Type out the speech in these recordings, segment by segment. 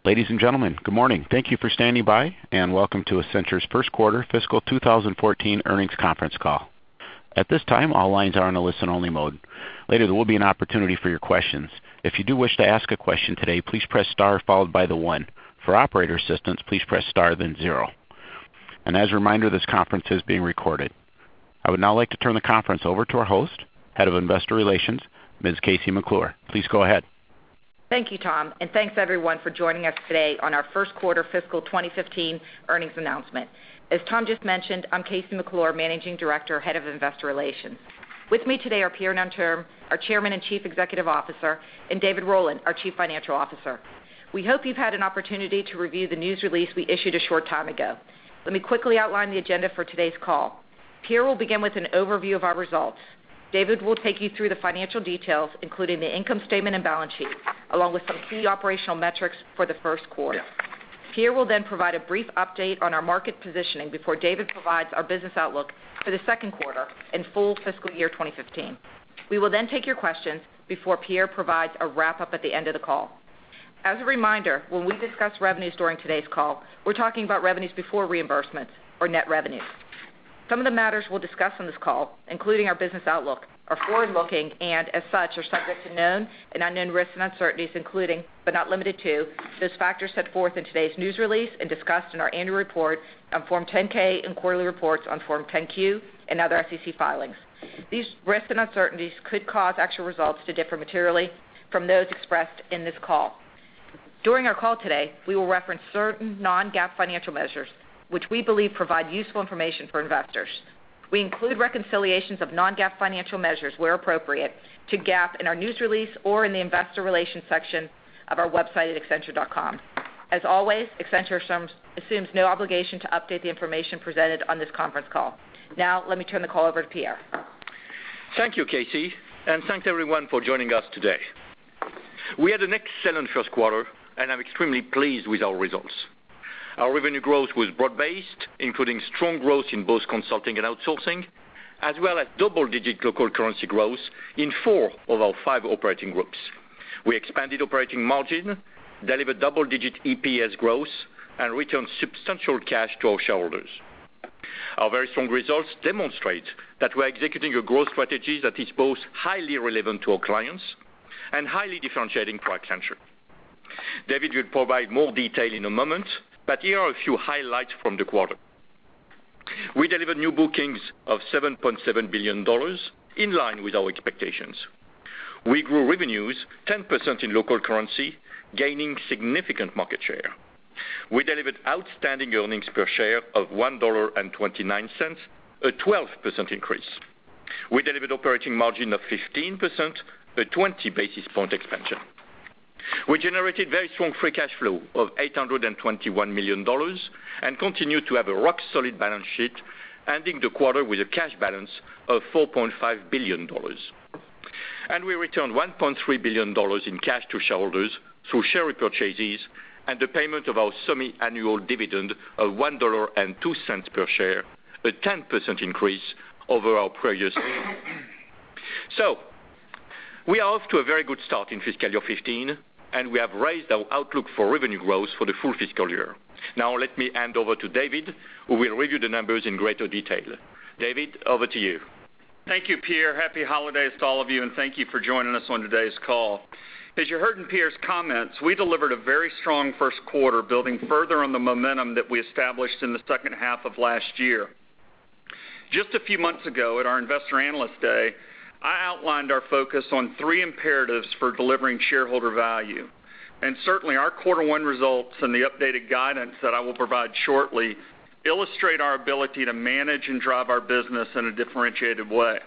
Ladies and gentlemen, good morning. Thank you for standing by, and welcome to Accenture's first quarter fiscal 2014 earnings conference call. At this time, all lines are in a listen-only mode. Later, there will be an opportunity for your questions. If you do wish to ask a question today, please press star followed by the 1. For operator assistance, please press star then 0. And as a reminder, this conference is being recorded. I would now like to turn the conference over to our host, Head of Investor Relations, Ms. KC McClure. Please go ahead. Thank you, Tom, and thanks everyone for joining us today on our first quarter fiscal 2015 earnings announcement. As Tom just mentioned, I'm KC McClure, Managing Director, Head of Investor Relations. With me today are Pierre Nanterme, our Chairman and Chief Executive Officer, and David Rowland, our Chief Financial Officer. We hope you've had an opportunity to review the news release we issued a short time ago. Let me quickly outline the agenda for today's call. Pierre will begin with an overview of our results. David will take you through the financial details, including the income statement and balance sheet, along with some key operational metrics for the first quarter. Pierre will then provide a brief update on our market positioning before David provides our business outlook for the second quarter and full fiscal year 2015. We will then take your questions before Pierre provides a wrap-up at the end of the call. As a reminder, when we discuss revenues during today's call, we're talking about revenues before reimbursements, or net revenues. Some of the matters we'll discuss on this call, including our business outlook, are forward-looking and, as such, are subject to known and unknown risks and uncertainties, including, but not limited to, those factors set forth in today's news release and discussed in our annual report on Form 10-K and quarterly reports on Form 10-Q and other SEC filings. These risks and uncertainties could cause actual results to differ materially from those expressed in this call. During our call today, we will reference certain non-GAAP financial measures which we believe provide useful information for investors. We include reconciliations of non-GAAP financial measures where appropriate to GAAP in our news release or in the investor relations section of our website at accenture.com. As always, Accenture assumes no obligation to update the information presented on this conference call. Now, let me turn the call over to Pierre. Thank you, Casey, and thanks everyone for joining us today. We had an excellent first quarter, and I'm extremely pleased with our results. Our revenue growth was broad-based, including strong growth in both consulting and outsourcing, as well as double-digit local currency growth in 4 of our 5 operating groups. We expanded operating margin, delivered double-digit EPS growth, and returned substantial cash to our shareholders. Our very strong results demonstrate that we're executing a growth strategy that is both highly relevant to our clients and highly differentiating for Accenture. David will provide more detail in a moment, but here are a few highlights from the quarter. We delivered new bookings of $7.7 billion, in line with our expectations. We grew revenues 10% in local currency, gaining significant market share. We delivered outstanding earnings per share of $1.29, a 12% increase. We delivered operating margin of 15%, a 20 basis point expansion. We generated very strong free cash flow of $821 million and continue to have a rock-solid balance sheet, ending the quarter with a cash balance of $4.5 billion. And we returned $1.3 billion in cash to shareholders through share repurchases and the payment of our semi-annual dividend of $1.02 per share, a 10% increase over our previous year. So, we are off to a very good start in fiscal year 15, and we have raised our outlook for revenue growth for the full fiscal year. Now let me hand over to David, who will review the numbers in greater detail. David, over to you. Thank you, Pierre. Happy holidays to all of you, and thank you for joining us on today's call. As you heard in Pierre's comments, we delivered a very strong first quarter, building further on the momentum that we established in the second half of last year. Just a few months ago at our Investor Analyst Day, I outlined our focus on 3 imperatives for delivering shareholder value. And certainly our quarter 1 results and the updated guidance that I will provide shortly illustrate our ability to manage and drive our business in a differentiated way.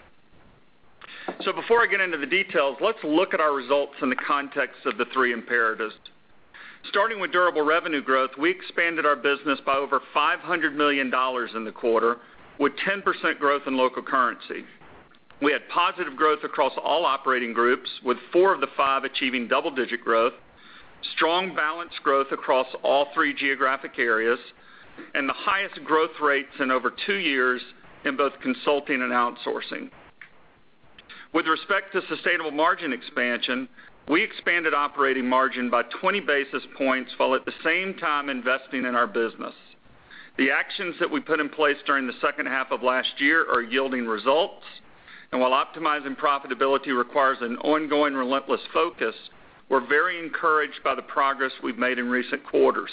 So before I get into the details, let's look at our results in the context of the 3 imperatives. Starting with durable revenue growth, we expanded our business by over $500 million in the quarter, with 10% growth in local currency. We had positive growth across all operating groups, with 4 of the 5 achieving double-digit growth, strong balanced growth across all 3 geographic areas, and the highest growth rates in over 2 years in both consulting and outsourcing. With respect to sustainable margin expansion, we expanded operating margin by 20 basis points while at the same time investing in our business. The actions that we put in place during the second half of last year are yielding results, and while optimizing profitability requires an ongoing relentless focus, we're very encouraged by the progress we've made in recent quarters.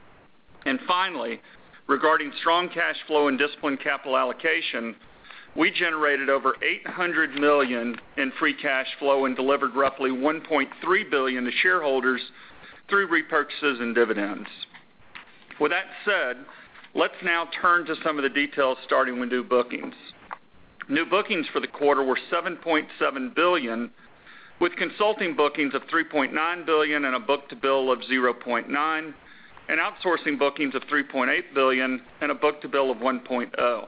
And finally, regarding strong cash flow and disciplined capital allocation, we generated over $800 million in free cash flow and delivered roughly $1.3 billion to shareholders through repurchases and dividends. With that said, let's now turn to some of the details, starting with new bookings. New bookings for the quarter were $7.7 billion, with consulting bookings of $3.9 billion and a book-to-bill of 0.9, and outsourcing bookings of $3.8 billion and a book-to-bill of 1.0.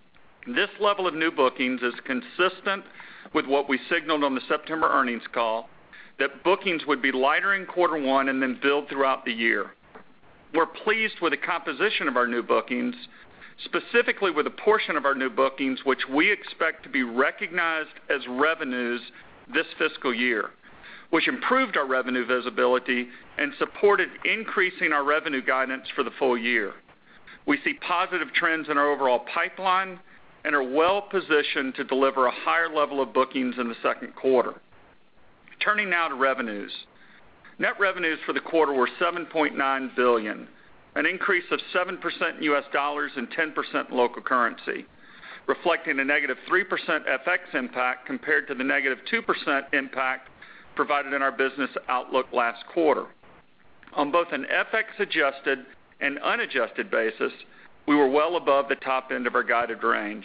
This level of new bookings is consistent with what we signaled on the September earnings call, that bookings would be lighter in quarter one and then build throughout the year. We're pleased with the composition of our new bookings, specifically with a portion of our new bookings which we expect to be recognized as revenues this fiscal year, which improved our revenue visibility and supported increasing our revenue guidance for the full year. We see positive trends in our overall pipeline and are well positioned to deliver a higher level of bookings in the second quarter. Turning now to revenues. Net revenues for the quarter were $7.9 billion, an increase of 7% in U.S. dollars and 10% in local currency, reflecting a negative 3% FX impact compared to the negative 2% impact provided in our business outlook last quarter. On both an FX-adjusted and unadjusted basis, we were well above the top end of our guided range.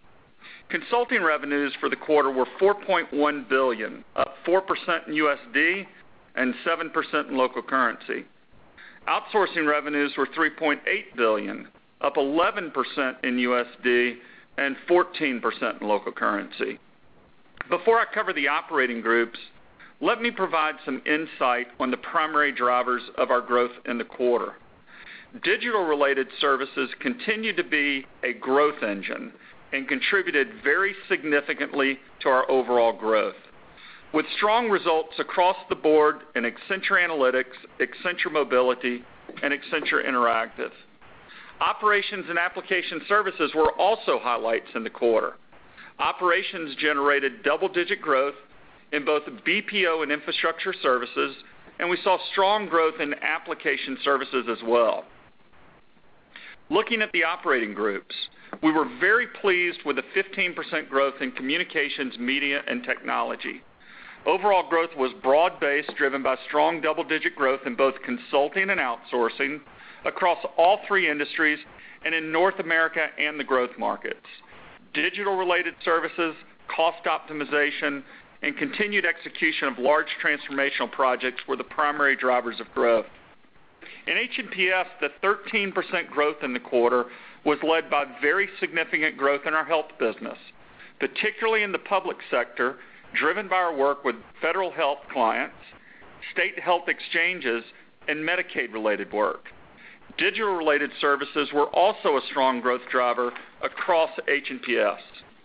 Consulting revenues for the quarter were $4.1 billion, up 4% in USD and 7% in local currency. Outsourcing revenues were $3.8 billion, up 11% in USD and 14% in local currency. Before I cover the operating groups, let me provide some insight on the primary drivers of our growth in the quarter. Digital-related services continue to be a growth engine and contributed very significantly to our overall growth, with strong results across the board in Accenture Analytics, Accenture Mobility, and Accenture Interactive. Operations and application services were also highlights in the quarter. Operations generated double-digit growth in both BPO and infrastructure services, and we saw strong growth in application services as well. Looking at the operating groups, we were very pleased with the 15% growth in communications, media, and technology. Overall growth was broad-based, driven by strong double-digit growth in both consulting and outsourcing across all three industries and in North America and the growth markets. Digital-related services, cost optimization, and continued execution of large transformational projects were the primary drivers of growth. In H&PS, the 13% growth in the quarter was led by very significant growth in our health business, particularly in the public sector, driven by our work with federal health clients, state health exchanges, and Medicaid-related work. Digital-related services were also a strong growth driver across H&PS.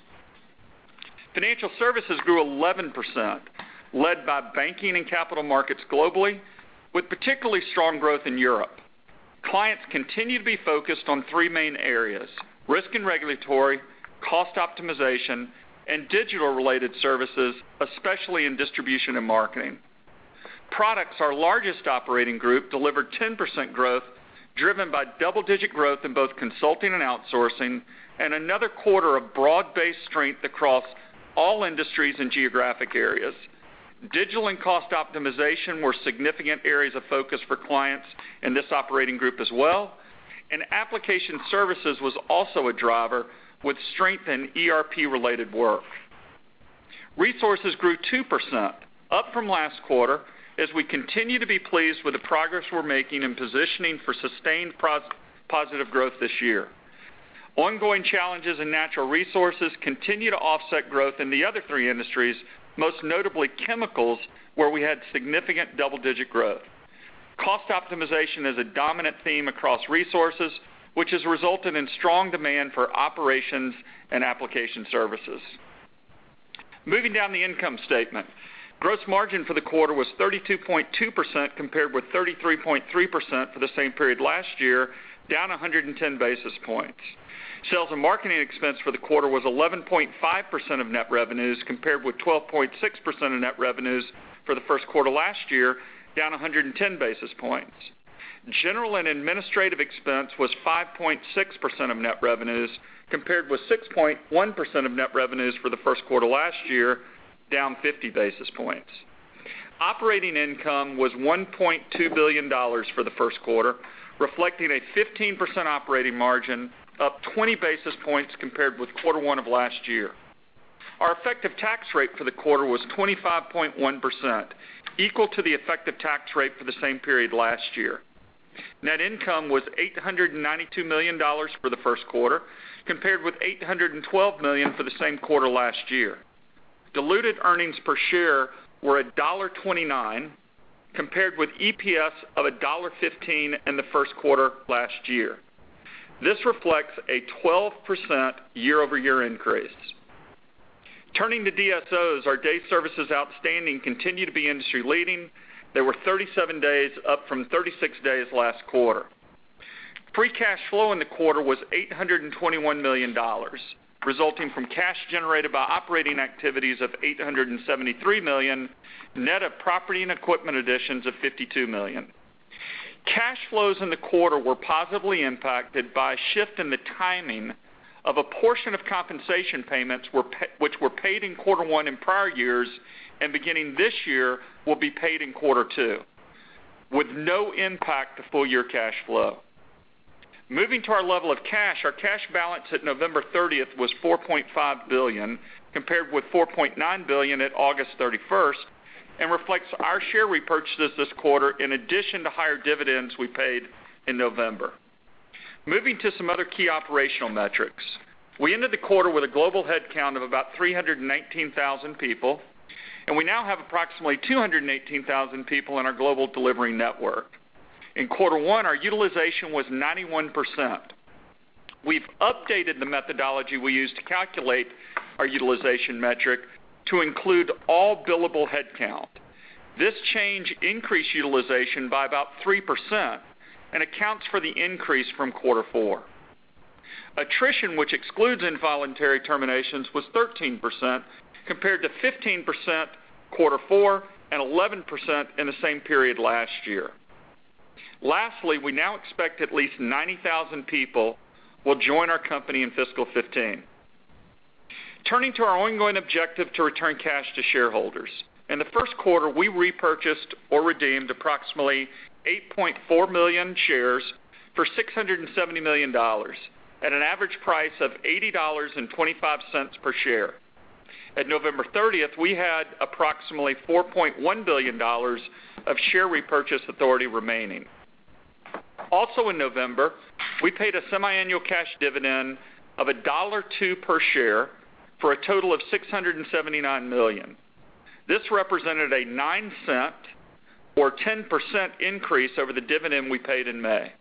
Financial services grew 11%, led by banking and capital markets globally, with particularly strong growth in Europe. Clients continue to be focused on three main areas: risk and regulatory, cost optimization, and digital-related services, especially in distribution and marketing. Products, our largest operating group, delivered 10% growth, driven by double-digit growth in both consulting and outsourcing, and another quarter of broad-based strength across all industries and geographic areas. Digital and cost optimization were significant areas of focus for clients in this operating group as well, and application services was also a driver with strength in ERP-related work. Resources grew 2%, up from last quarter, as we continue to be pleased with the progress we're making in positioning for sustained positive growth this year. Ongoing challenges in natural resources continue to offset growth in the other three industries, most notably chemicals, where we had significant double-digit growth. Cost optimization is a dominant theme across resources, which has resulted in strong demand for operations and application services. Moving down the income statement, Gross margin for the quarter was 32.2% compared with 33.3% for the same period last year, down 110 basis points. Sales and marketing expense for the quarter was 11.5% of net revenues compared with 12.6% of net revenues for the first quarter last year, down 110 basis points. General and administrative expense was 5.6% of net revenues compared with 6.1% of net revenues for the first quarter last year, down 50 basis points. Operating income was $1.2 billion for the first quarter, reflecting a 15% operating margin, up 20 basis points compared with quarter one of last year. Our effective tax rate for the quarter was 25.1%, equal to the effective tax rate for the same period last year. Net income was $892 million for the first quarter, compared with $812 million for the same quarter last year. Diluted earnings per share were $1.29, compared with EPS of $1.15 in the first quarter last year. This reflects a 12% year-over-year increase. Turning to DSOs, our day services outstanding continue to be industry leading. They were 37 days, up from 36 days last quarter. Free cash flow in the quarter was $821 million, resulting from cash generated by operating activities of $873 million, net of property and equipment additions of $52 million. Cash flows in the quarter were positively impacted by a shift in the timing of a portion of compensation payments which were paid in quarter one in prior years and beginning this year will be paid in quarter two, with no impact to full-year cash flow. Moving to our level of cash, our cash balance at November 30th was $4.5 billion, compared with $4.9 billion at August 31st, and reflects our share repurchases this quarter in addition to higher dividends we paid in November. Moving to some other key operational metrics. We ended the quarter with a global headcount of about 319,000 people, and we now have approximately 218,000 people in our global delivery network. In quarter one, our utilization was 91%. We've updated the methodology we use to calculate our utilization metric to include all billable headcount. This change increased utilization by about 3% and accounts for the increase from quarter four. Attrition, which excludes involuntary terminations, was 13% compared to 15% quarter four and 11% in the same period last year. Lastly, we now expect at least 90,000 people will join our company in fiscal 15. Turning to our ongoing objective to return cash to shareholders. In the first quarter, we repurchased or redeemed approximately 8.4 million shares for $670 million at an average price of $80.25 per share. At November 30th, we had approximately $4.1 billion of share repurchase authority remaining. Also in November, we paid a semiannual cash dividend of $1.02 per share for a total of $679 million. This represented a 9-cent or 10% increase over the dividend we paid in May.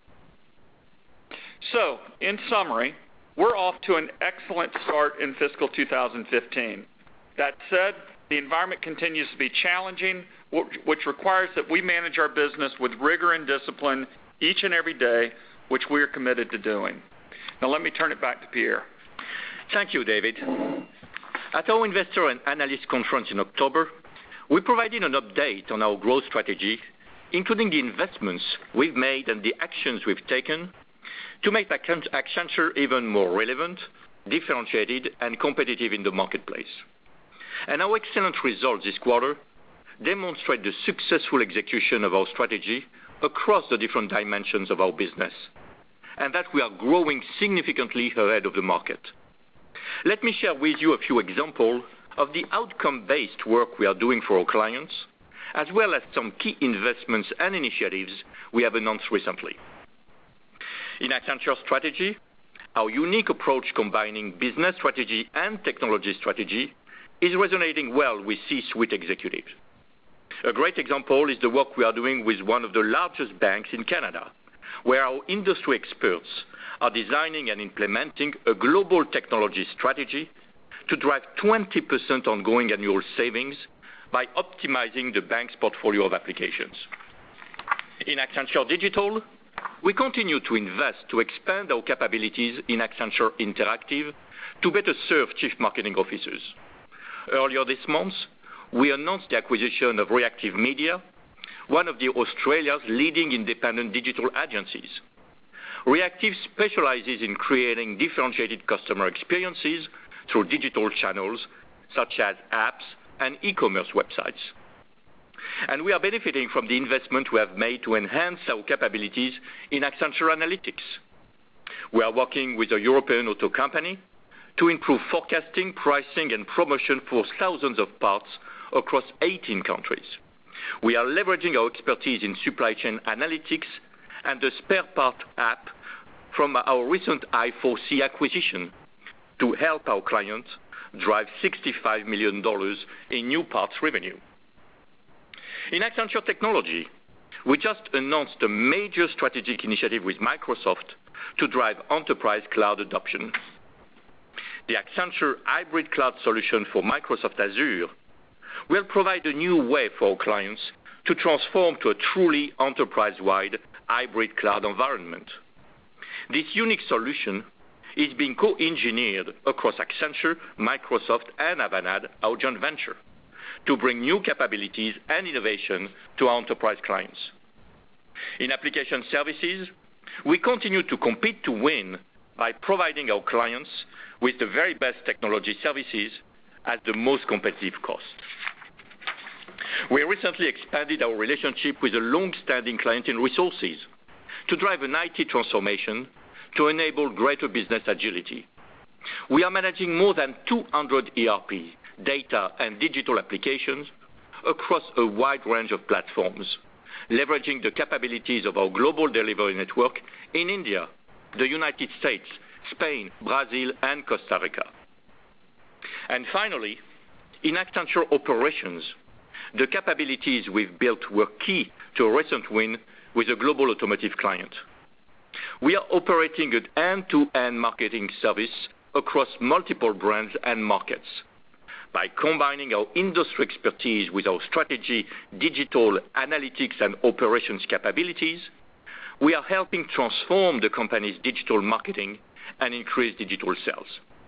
So, in summary, we're off to an excellent start in fiscal 2015. That said, the environment continues to be challenging, which requires that we manage our business with rigor and discipline each and every day, which we are committed to doing. Now let me turn it back to Pierre. Thank you, David. At our Investor and Analyst Conference in October, we provided an update on our growth strategy, including the investments we've made and the actions we've taken to make Accenture even more relevant, differentiated, and competitive in the marketplace. And our excellent results this quarter demonstrate the successful execution of our strategy across the different dimensions of our business, and that we are growing significantly ahead of the market. Let me share with you a few examples of the outcome-based work we are doing for our clients, as well as some key investments and initiatives we have announced recently. In Accenture Strategy, our unique approach combining business strategy and technology strategy is resonating well with C-suite executives. A great example is the work we are doing with one of the largest banks in Canada, where our industry experts are designing and implementing a global technology strategy to drive 20% ongoing annual savings by optimizing the bank's portfolio of applications. In Accenture Digital, we continue to invest to expand our capabilities in Accenture Interactive to better serve chief marketing officers. Earlier this month, we announced the acquisition of Reactive Media, one of Australia's leading independent digital agencies. Reactive specializes in creating differentiated customer experiences through digital channels such as apps and e-commerce websites. And we are benefiting from the investment we have made to enhance our capabilities in Accenture Analytics. We are working with a European auto company to improve forecasting, pricing, and promotion for thousands of parts across 18 countries. We are leveraging our expertise in supply chain analytics and the spare part app from our recent I4C acquisition to help our clients drive $65 million in new parts revenue. In Accenture Technology, we just announced a major strategic initiative with Microsoft to drive enterprise cloud adoption. The Accenture Hybrid Cloud solution for Microsoft Azure will provide a new way for our clients to transform to a truly enterprise-wide hybrid cloud environment. This unique solution is being co-engineered across Accenture, Microsoft, and Avanade, our joint venture, to bring new capabilities and innovation to our enterprise clients. In application services, we continue to compete to win by providing our clients with the very best technology services at the most competitive cost. We recently expanded our relationship with a long-standing client in resources to drive an IT transformation to enable greater business agility. We are managing more than 200 ERP, data, and digital applications across a wide range of platforms, leveraging the capabilities of our global delivery network in India, the United States, Spain, Brazil, and Costa Rica. And finally, in Accenture Operations, the capabilities we've built were key to a recent win with a global automotive client. We are operating an end-to-end marketing service across multiple brands and markets. By combining our industry expertise with our strategy, digital, analytics, and operations capabilities, we are helping transform the company's digital marketing and increase digital sales.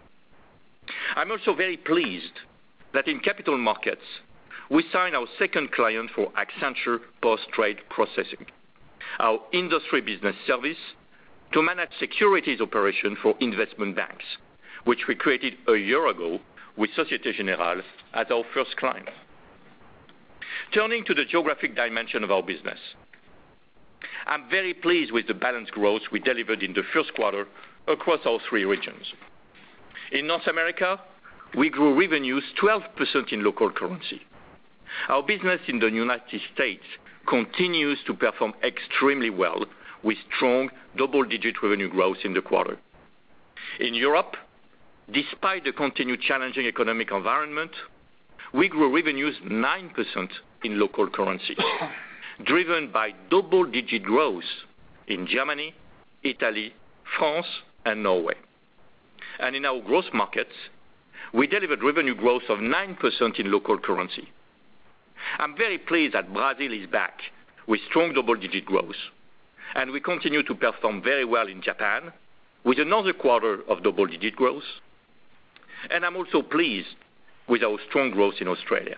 I'm also very pleased that in capital markets, we signed our second client for Accenture Post-Trade Processing, our industry business service to manage securities operation for investment banks, which we created a year ago with Societe Generale as our first client. Turning to the geographic dimension of our business, I'm very pleased with the balanced growth we delivered in the first quarter across our three regions. In North America, we grew revenues 12% in local currency. Our business in the United States continues to perform extremely well with strong double-digit revenue growth in the quarter. In Europe, despite the continued challenging economic environment, we grew revenues 9% in local currency, driven by double-digit growth in Germany, Italy, France, and Norway. And in our growth markets, we delivered revenue growth of 9% in local currency. I'm very pleased that Brazil is back with strong double-digit growth, and we continue to perform very well in Japan with another quarter of double-digit growth. And I'm also pleased with our strong growth in Australia.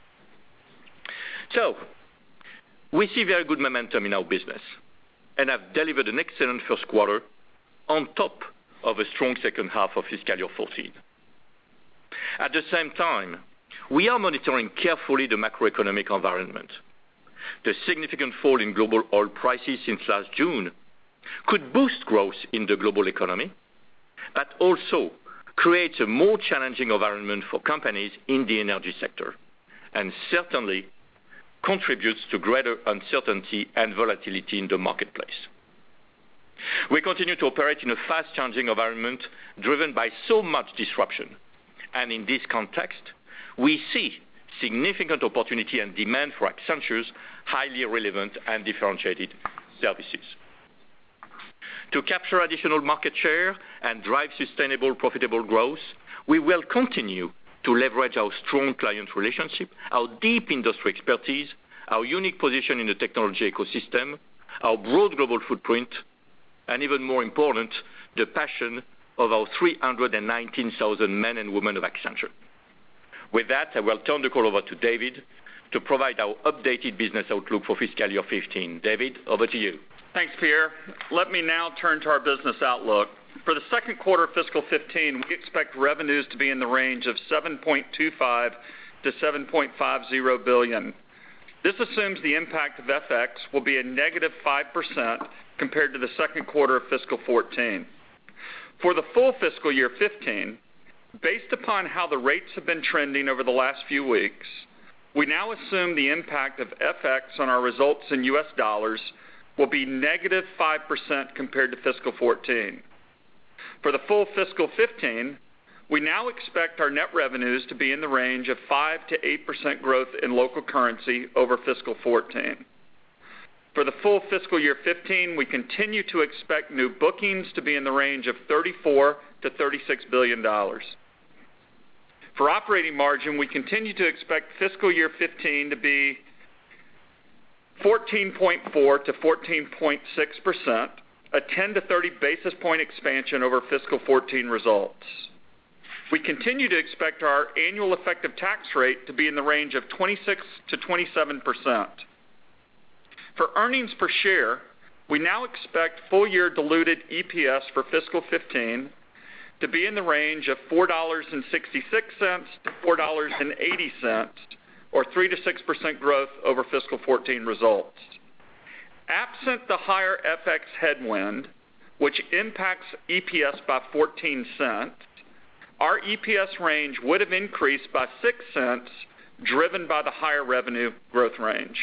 So, we see very good momentum in our business, and have delivered an excellent first quarter on top of a strong second half of fiscal year 2014. At the same time, we are monitoring carefully the macroeconomic environment. The significant fall in global oil prices since last June could boost growth in the global economy, but also creates a more challenging environment for companies in the energy sector, and certainly contributes to greater uncertainty and volatility in the marketplace. We continue to operate in a fast-changing environment driven by so much disruption, and in this context, we see significant opportunity and demand for Accenture's highly relevant and differentiated services. To capture additional market share and drive sustainable, profitable growth, we will continue to leverage our strong client relationship, our deep industry expertise, our unique position in the technology ecosystem, our broad global footprint, and even more important, the passion of our 319,000 men and women of Accenture. With that, I will turn the call over to David to provide our updated business outlook for fiscal year 15. David, over to you. Thanks, Pierre. Let me now turn to our business outlook. For the second quarter of fiscal 15, we expect revenues to be in the range of $7.25 to $7.50 billion. This assumes the impact of FX will be a negative 5% compared to the second quarter of fiscal 14. For the full fiscal year 15, based upon how the rates have been trending over the last few weeks, we now assume the impact of FX on our results in U.S. dollars will be negative 5% compared to fiscal 14. For the full fiscal 15, we now expect our net revenues to be in the range of 5 to 8% growth in local currency over fiscal 14. For the full fiscal year 15, we continue to expect new bookings to be in the range of $34 to $36 billion. For operating margin, we continue to expect fiscal year 15 to be 14.4 to 14.6%, a 10 to 30 basis point expansion over fiscal 14 results. We continue to expect our annual effective tax rate to be in the range of 26 to 27%. For earnings per share, we now expect full-year diluted EPS for fiscal 15 to be in the range of $4.66 to $4.80, or 3 to 6% growth over fiscal 14 results. Absent the higher FX headwind, which impacts EPS by 14 cents, our EPS range would have increased by 6 cents, driven by the higher revenue growth range.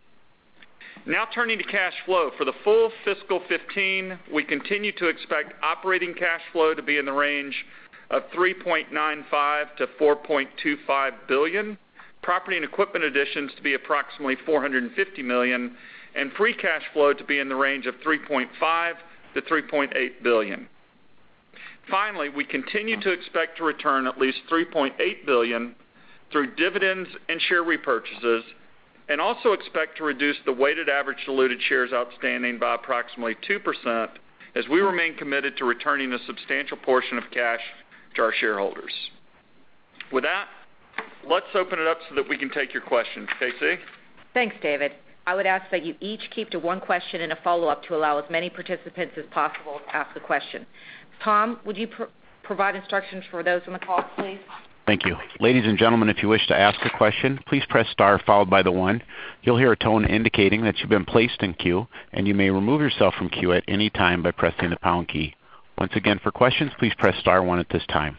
Now turning to cash flow. For the full fiscal 15, we continue to expect operating cash flow to be in the range of $3.95 to $4.25 billion, property and equipment additions to be approximately $450 million, and free cash flow to be in the range of $3.5 to $3.8 billion. Finally, we continue to expect to return at least $3.8 billion through dividends and share repurchases, and also expect to reduce the weighted average diluted shares outstanding by approximately 2% as we remain committed to returning a substantial portion of cash to our shareholders. With that, let's open it up so that we can take your questions. Casey? Thanks, David. I would ask that you each keep to one question and a follow-up to allow as many participants as possible to ask a question. Tom, would you provide instructions for those on the call, please? Thank you. Ladies and gentlemen, if you wish to ask a question, please press star followed by the 1. You'll hear a tone indicating that you've been placed in queue, and you may remove yourself from queue at any time by pressing the pound key. Once again, for questions, please press star 1 at this time.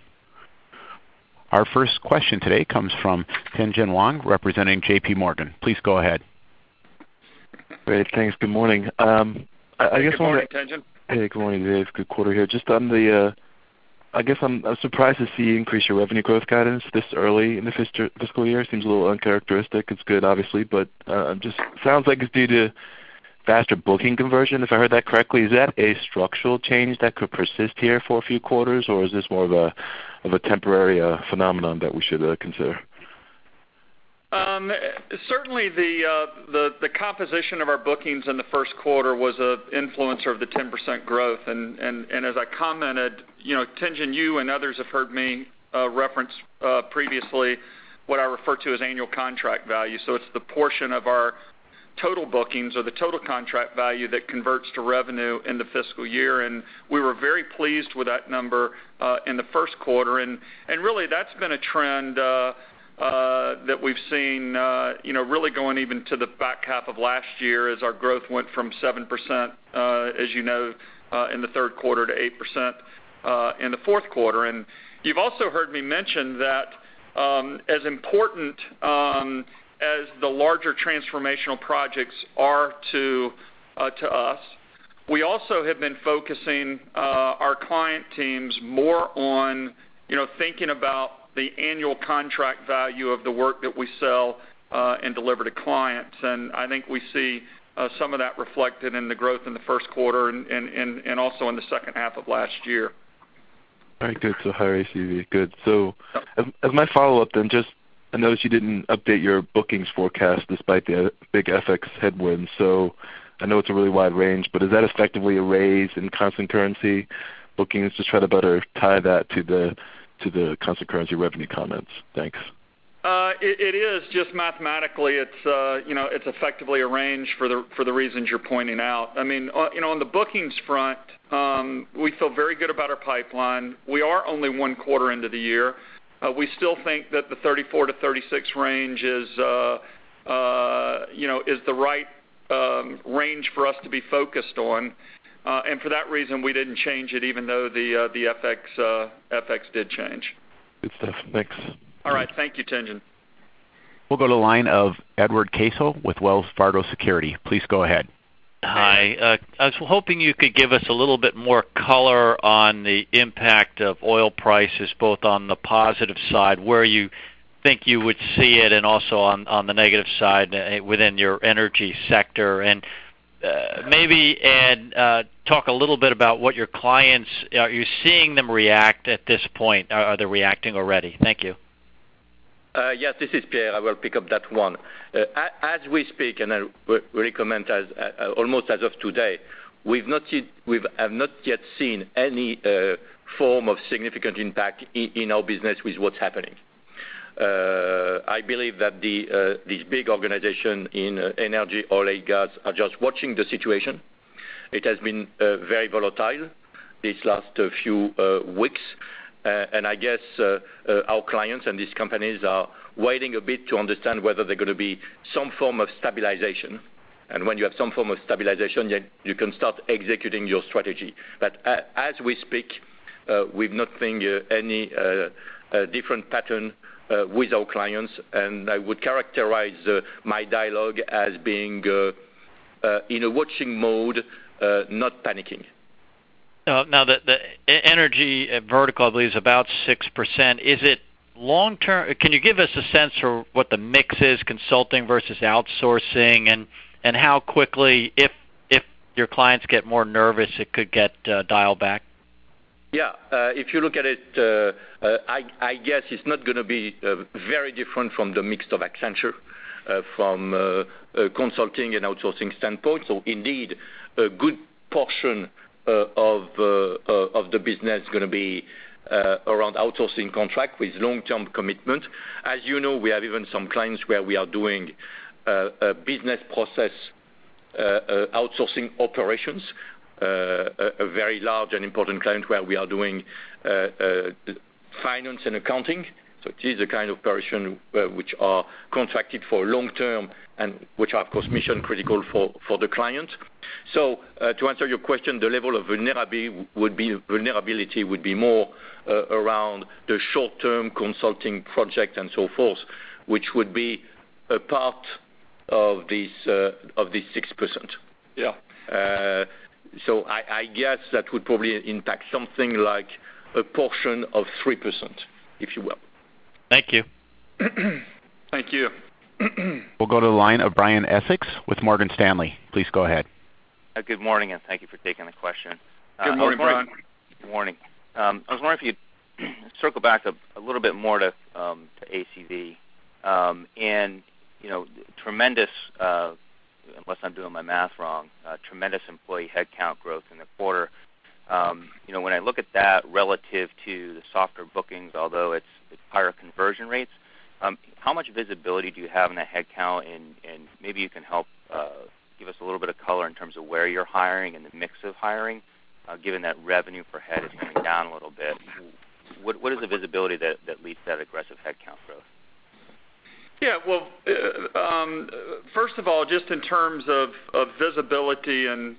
Our first question today comes from Tien-Tsin Huang, representing J.P. Morgan. Please go ahead. Great. Thanks. Good morning. Good morning, Tien-Tsin. Hey, good morning, Dave. Good quarter here. Just on the, I guess I'm surprised to see you increase your revenue growth guidance this early in the fiscal year. Seems a little uncharacteristic. It's good, obviously, but just sounds like it's due to faster booking conversion, if I heard that correctly. Is that a structural change that could persist here for a few quarters, or is this more of a temporary phenomenon that we should consider? Certainly the composition of our bookings in the first quarter was an influencer of the 10% growth. And as I commented, Tien-Tsin, you and others have heard me reference previously what I refer to as annual contract value. So it's the portion of our total bookings or the total contract value that converts to revenue in the fiscal year. And we were very pleased with that number in the first quarter. And really that's been a trend that we've seen, really going even to the back half of last year as our growth went from 7%, as you know, in the third quarter to 8% in the fourth quarter. And you've also heard me mention that as important as the larger transformational projects are to us, we also have been focusing our client teams more on, thinking about the annual contract value of the work that we sell and deliver to clients. And I think we see some of that reflected in the growth in the first quarter and also in the second half of last year. All right, good. So higher ACV, good. So as my follow-up then, just I noticed you didn't update your bookings forecast despite the big FX headwinds. So I know it's a really wide range, but is that effectively a raise in constant currency bookings? Just try to better tie that to the constant currency revenue comments. Thanks. It is just mathematically. It's effectively a range for the reasons you're pointing out. I mean, on the bookings front, we feel very good about our pipeline. We are only one quarter into the year. We still think that the 34 to 36 range is the right range for us to be focused on, and for that reason, we didn't change it, even though the FX did change. Good stuff. Thanks. All right. Thank you, Tien-Tsin. We'll go to the line of Edward Caso with Wells Fargo Security. Please go ahead. Hi. I was hoping you could give us a little bit more color on the impact of oil prices, both on the positive side, where you think you would see it, and also on the negative side within your energy sector. And maybe, Ed, talk a little bit about what your clients, are you seeing them react at this point? Are they reacting already? Thank you. Yes, this is Pierre. I will pick up that one. As we speak, and I really comment as almost as of today, we have not yet seen any form of significant impact in our business with what's happening. I believe that these big organizations in energy, oil, and gas are just watching the situation. It has been very volatile these last few weeks. And I guess our clients and these companies are waiting a bit to understand whether there's going to be some form of stabilization. And when you have some form of stabilization, you can start executing your strategy. But as we speak, we've not seen any different pattern with our clients. And I would characterize my dialogue as being in a watching mode, not panicking. Now, the energy vertical, I believe, is about 6%. Is it long-term? Can you give us a sense for what the mix is, consulting versus outsourcing, and how quickly, if your clients get more nervous, it could get dialed back? Yeah. If you look at it, I guess it's not going to be very different from the mix of Accenture from a consulting and outsourcing standpoint. So indeed, a good portion of the business is going to be around outsourcing contract with long-term commitment. As you know, we have even some clients where we are doing a business process outsourcing operations, a very large and important client where we are doing finance and accounting. So it is a kind of operation which are contracted for long-term and which are, of course, mission-critical for the client. So to answer your question, the level of vulnerability would be more around the short-term consulting project and so forth, which would be a part of this 6%. Yeah. So I guess that would probably impact something like a portion of 3%, if you will. Thank you. Thank you. We'll go to the line of Brian Essex with Morgan Stanley. Please go ahead. Good morning, and thank you for taking the question. Good morning, Brian. Good morning. I was wondering if you'd circle back a little bit more to ACV. And, tremendous, unless I'm doing my math wrong, tremendous employee headcount growth in the quarter. When I look at that relative to the softer bookings, although it's higher conversion rates, how much visibility do you have in that headcount? And maybe you can help give us a little bit of color in terms of where you're hiring and the mix of hiring, given that revenue per head is coming down a little bit. What is the visibility that leads to that aggressive headcount growth? Yeah, well, first of all, just in terms of visibility and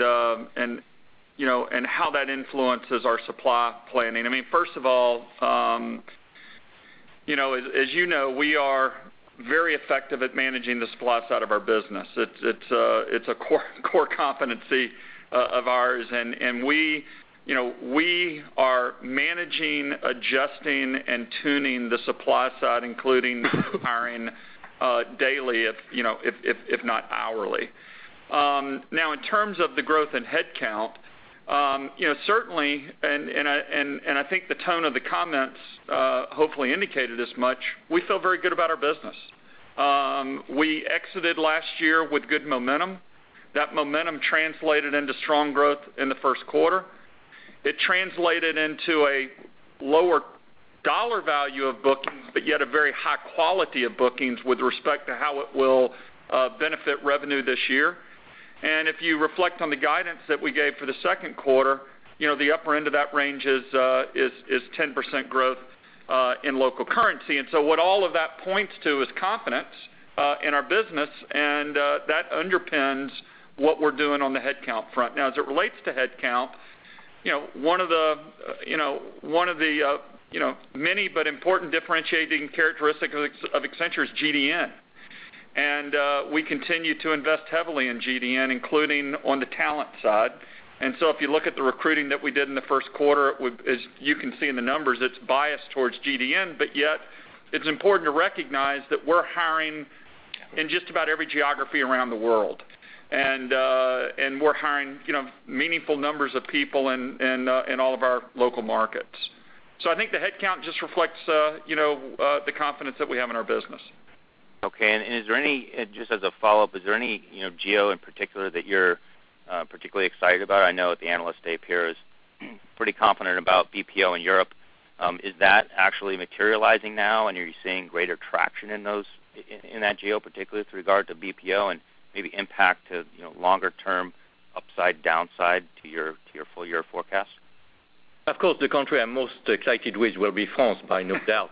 how that influences our supply planning. I mean, first of all, as you know, we are very effective at managing the supply side of our business. It's a core competency of ours, and we are managing, adjusting, and tuning the supply side, including hiring daily, if not hourly. Now, in terms of the growth in headcount, Certainly, and I think the tone of the comments hopefully indicated as much. We feel very good about our business. We exited last year with good momentum. That momentum translated into strong growth in the first quarter. It translated into a lower dollar value of bookings, but yet a very high quality of bookings with respect to how it will benefit revenue this year. And if you reflect on the guidance that we gave for the second quarter, the upper end of that range is 10% growth in local currency. And so what all of that points to is confidence in our business, and that underpins what we're doing on the headcount front. Now, as it relates to headcount, one of the many but important differentiating characteristics of Accenture is GDN. And we continue to invest heavily in GDN, including on the talent side. And so if you look at the recruiting that we did in the first quarter, as you can see in the numbers, it's biased towards GDN, but yet it's important to recognize that we're hiring in just about every geography around the world. And we're hiring meaningful numbers of people in all of our local markets. So I think the headcount just reflects the confidence that we have in our business. Okay, and is there any, just as a follow-up, is there any geo in particular that you're particularly excited about? I know at the Analyst Day, Pierre is pretty confident about BPO in Europe. Is that actually materializing now, and are you seeing greater traction in that geo, particularly with regard to BPO, and maybe impact to longer-term upside, downside to your full year forecast? Of course, the country I'm most excited with will be France, by no doubt,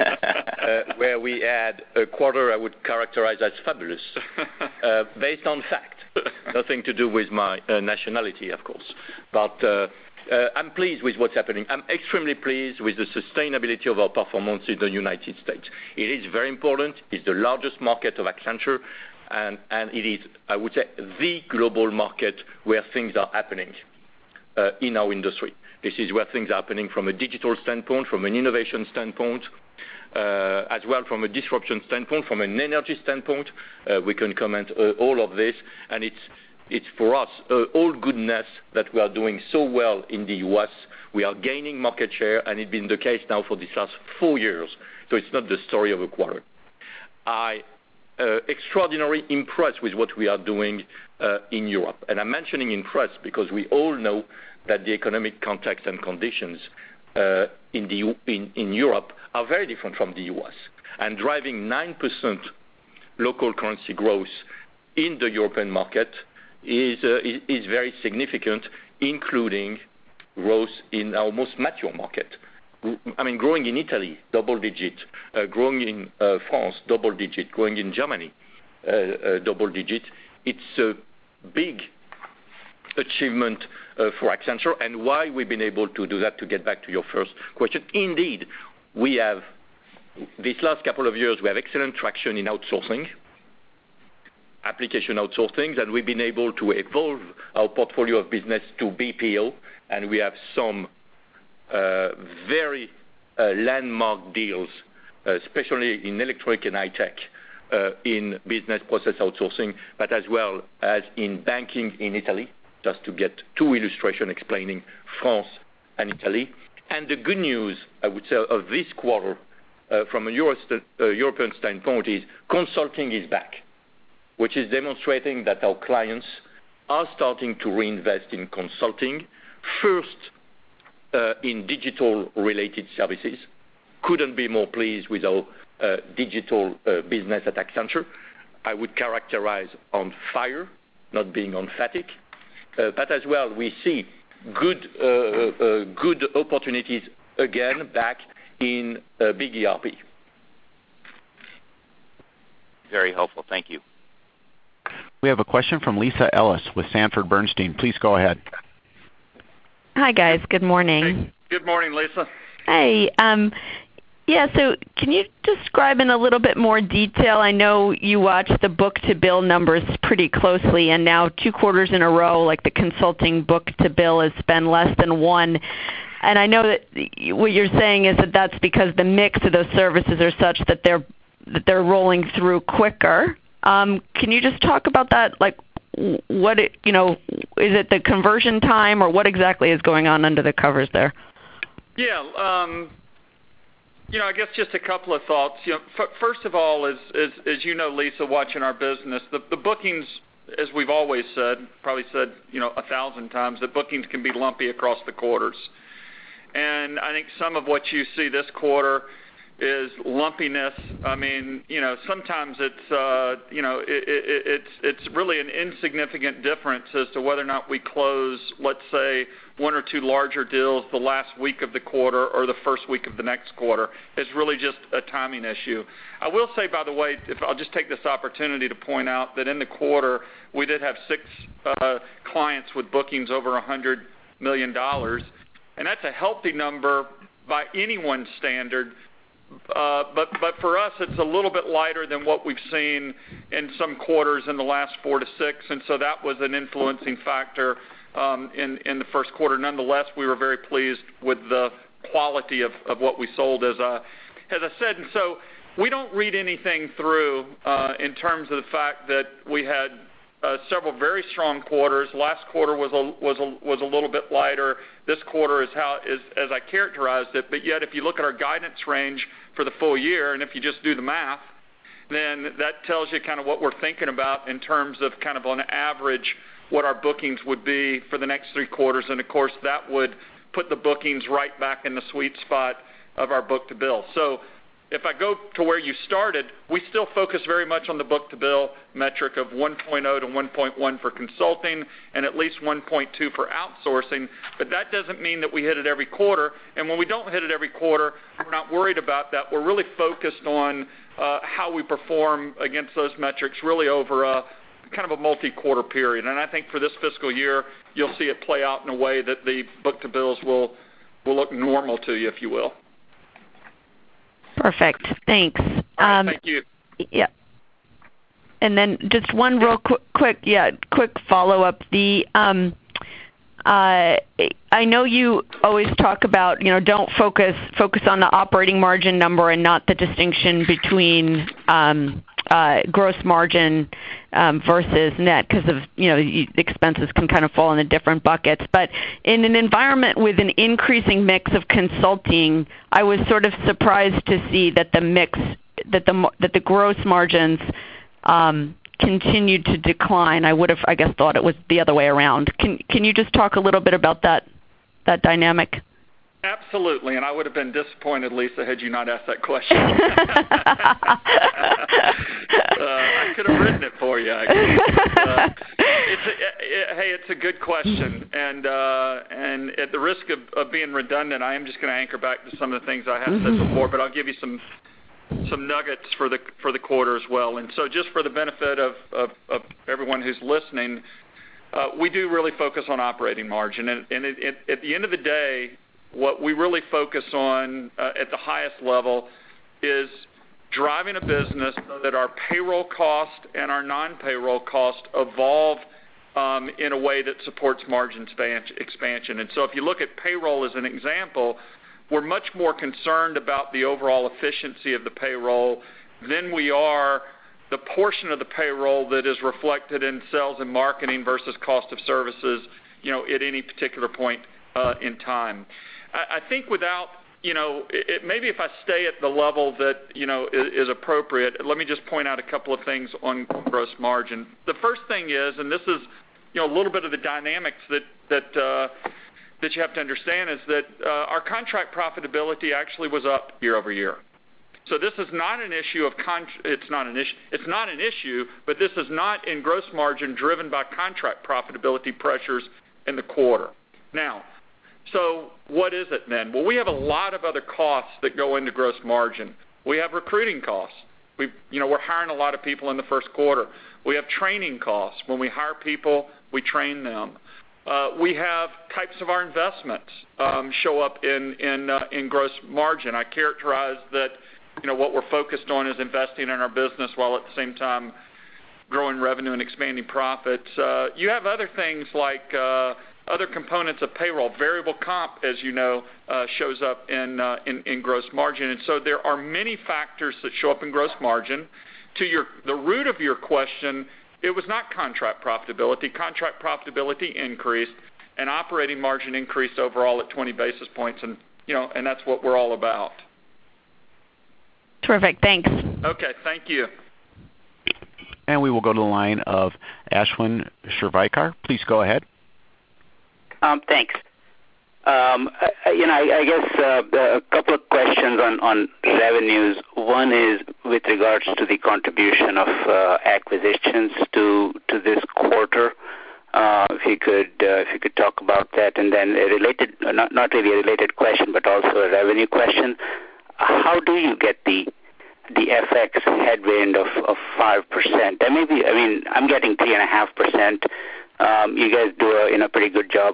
where we had a quarter I would characterize as fabulous, based on fact. Nothing to do with my nationality, of course. But I'm pleased with what's happening. I'm extremely pleased with the sustainability of our performance in the United States. It is very important. It's the largest market of Accenture, and it is, I would say, the global market where things are happening in our industry. This is where things are happening from a digital standpoint, from an innovation standpoint, as well from a disruption standpoint, from an energy standpoint. We can comment all of this, and it's for us all goodness that we are doing so well in the U.S. We are gaining market share, and it's been the case now for these last 4 years. So it's not the story of a quarter. I extraordinarily impressed with what we are doing in Europe. And I'm mentioning impressed because we all know that the economic context and conditions in Europe are very different from the U.S. And driving 9% local currency growth in the European market is very significant, including growth in our most mature market. I mean, growing in Italy, double digit, growing in France, double digit, growing in Germany, double digit. It's a big achievement for Accenture, and why we've been able to do that, to get back to your first question. Indeed, we have, these last couple of years, we have excellent traction in outsourcing, application outsourcing, and we've been able to evolve our portfolio of business to BPO, and we have some very landmark deals, especially in electronic and high tech, in business process outsourcing, but as well as in banking in Italy, just to get two illustrations explaining France and Italy. And the good news, I would say, of this quarter from a European standpoint is consulting is back, which is demonstrating that our clients are starting to reinvest in consulting, first in digital-related services. Couldn't be more pleased with our digital business at Accenture. I would characterize on fire, not being on fatigue. But as well, we see good opportunities again back in big ERP. Very helpful. Thank you. We have a question from Lisa Ellis with Sanford Bernstein. Please go ahead. Hi, guys. Good morning. Hey. Good morning, Lisa. Hey. So can you describe in a little bit more detail? I know you watch the book-to-bill numbers pretty closely, and now 2 quarters in a row, like the consulting book-to-bill has been less than 1. And I know that what you're saying is that that's because the mix of those services are such that they're rolling through quicker. Can you just talk about that? Like, is it the conversion time, or what exactly is going on under the covers there? Yeah, I guess just a couple of thoughts. First of all, as you know, Lisa, watching our business, the bookings, as we've always said, probably said 1,000 times, that bookings can be lumpy across the quarters. And I think some of what you see this quarter is lumpiness. I mean, sometimes it's really an insignificant difference as to whether or not we close, let's say, one or two larger deals the last week of the quarter or the first week of the next quarter. It's really just a timing issue. I will say, by the way, if I'll just take this opportunity to point out that in the quarter we did have 6 clients with bookings over $100 million, and that's a healthy number by anyone's standard. But for us, it's a little bit lighter than what we've seen in some quarters in the last 4 to 6, and so that was an influencing factor in the first quarter. Nonetheless, we were very pleased with the quality of what we sold, as I said. And so we don't read anything through in terms of the fact that we had several very strong quarters. Last quarter was a little bit lighter. This quarter is as I characterized it. But yet, if you look at our guidance range for the full year, and if you just do the math, then that tells you kind of what we're thinking about in terms of kind of on average what our bookings would be for the next 3 quarters. And of course, that would put the bookings right back in the sweet spot of our book-to-bill. So if I go to where you started, we still focus very much on the book-to-bill metric of 1.0 to 1.1 for consulting and at least 1.2 for outsourcing. But that doesn't mean that we hit it every quarter. And when we don't hit it every quarter, we're not worried about that. We're really focused on how we perform against those metrics really over a kind of a multi-quarter period. And I think for this fiscal year, you'll see it play out in a way that the book-to-bills will look normal to you, if you will. Perfect. Thanks. All right, thank you. Yeah. And then just one real quick follow-up. I know you always talk about, don't focus on the operating margin number and not the distinction between gross margin versus net, because of expenses can kind of fall into different buckets. But in an environment with an increasing mix of consulting, I was sort of surprised to see that the gross margins continued to decline. I would have, I guess, thought it was the other way around. Can you just talk a little bit about that dynamic? Absolutely, and I would have been disappointed, Lisa, had you not asked that question. I could have written it for you. It's a good question, and at the risk of being redundant, I am just going to anchor back to some of the things I have said before, but I'll give you some nuggets for the quarter as well. And so just for the benefit of everyone who's listening, we do really focus on operating margin, and at the end of the day, what we really focus on at the highest level is driving a business so that our payroll cost and our non-payroll cost evolve in a way that supports margin expansion. And so if you look at payroll as an example, we're much more concerned about the overall efficiency of the payroll than we are the portion of the payroll that is reflected in sales and marketing versus cost of services, at any particular point in time. I think without, maybe if I stay at the level that, is appropriate, let me just point out a couple of things on gross margin. The first thing is, and this is, a little bit of the dynamics that you have to understand, is that our contract profitability actually was up year over year. So this is not an issue of it's not an issue, but this is not in gross margin driven by contract profitability pressures in the quarter. Now, so what is it then? Well, we have a lot of other costs that go into gross margin. We have recruiting costs. We're hiring a lot of people in the first quarter. We have training costs. When we hire people, we train them. We have types of our investments show up in gross margin. I characterize that what we're focused on is investing in our business while at the same time growing revenue and expanding profits. You have other things like other components of payroll. Variable comp, as you know, shows up in gross margin. And so there are many factors that show up in gross margin. To the root of your question it was not contract profitability. Contract profitability increased, and operating margin increased overall at 20 basis points, and that's what we're all about. Terrific. Thanks. Okay, thank you. And we will go to the line of Ashwin Shirvaikar. Please go ahead. Thanks. I guess a couple of questions on revenues. One is with regards to the contribution of acquisitions to this quarter. If you could talk about that, and then a related, not really a related question, but also a revenue question. How do you get the FX headwind of 5%? That may be, I'm getting 3.5%. You guys do a pretty good job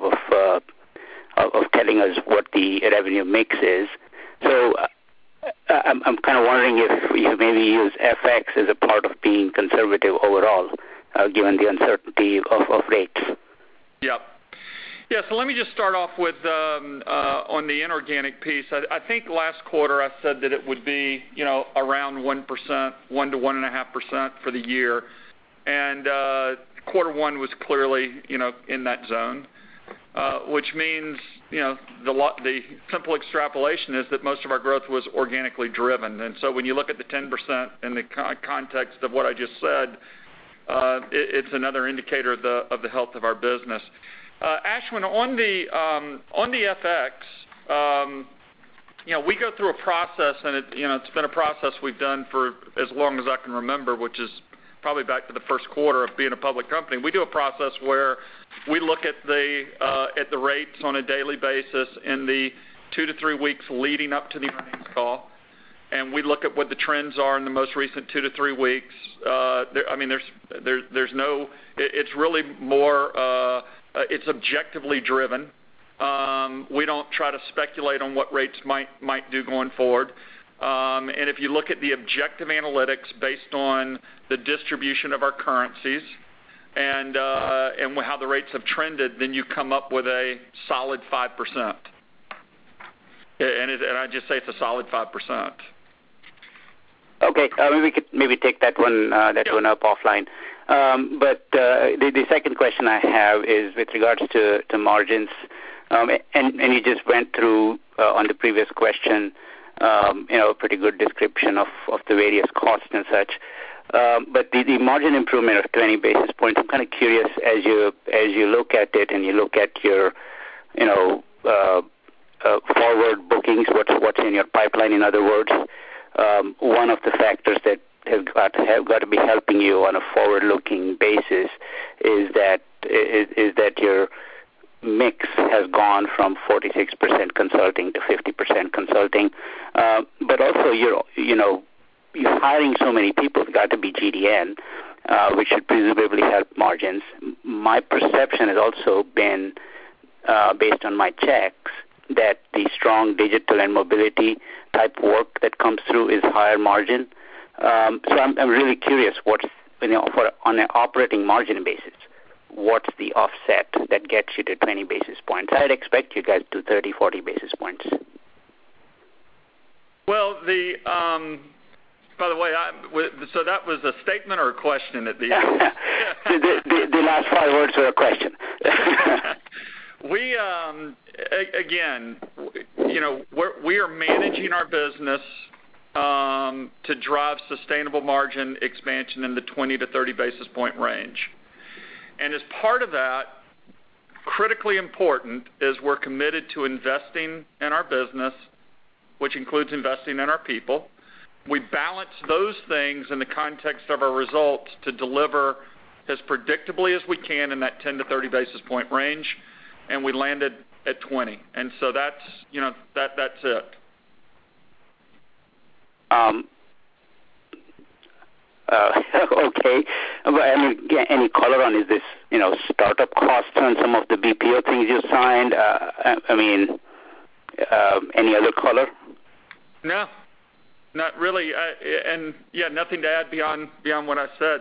of telling us what the revenue mix is. So I'm kind of wondering if you maybe use FX as a part of being conservative overall, given the uncertainty of rates. Yep. Yeah, so let me just start off with on the inorganic piece. I think last quarter I said that it would be around 1%, 1 to 1.5% for the year, and quarter one was clearly in that zone, which means the simple extrapolation is that most of our growth was organically driven. And so when you look at the 10% in the context of what I just said, it's another indicator of the health of our business. Ashwin, on the FX, we go through a process, and it's been a process we've done for as long as I can remember, which is probably back to the first quarter of being a public company. We do a process where we look at the rates on a daily basis in the 2 to 3 weeks leading up to the earnings call, and we look at what the trends are in the most recent 2 to 3 weeks. There's no. It's really more. It's objectively driven. We don't try to speculate on what rates might do going forward. And if you look at the objective analytics based on the distribution of our currencies and how the rates have trended, then you come up with a solid 5%. And I just say it's a solid 5%. Okay, we could maybe take that one one up offline. But the second question I have is with regards to margins, and you just went through on the previous question, a pretty good description of the various costs and such. But the margin improvement of 20 basis points, I'm kind of curious as you look at it and you look at your forward bookings, what's in your pipeline. In other words, one of the factors that have got to be helping you on a forward-looking basis is that your mix has gone from 46% consulting to 50% consulting, but also you're hiring so many people. It's got to be GDN, which should presumably help margins. My perception has also been, based on my checks, that the strong digital and mobility type work that comes through is higher margin. So I'm really curious what's on an operating margin basis, what's the offset that gets you to 20 basis points? I'd expect you guys to 30, 40 basis points. Well, by the way, so that was a statement or a question at the end? the last 5 words were a question. We again, we are managing our business to drive sustainable margin expansion in the 20 to 30 basis point range. And as part of that, critically important is we're committed to investing in our business, which includes investing in our people. We balance those things in the context of our results to deliver as predictably as we can in that 10 to 30 basis point range, and we landed at 20. And so that's it. Okay. Any color on, is this, startup costs on some of the BPO things you signed? Any other color? No, not really. Nothing to add beyond what I said.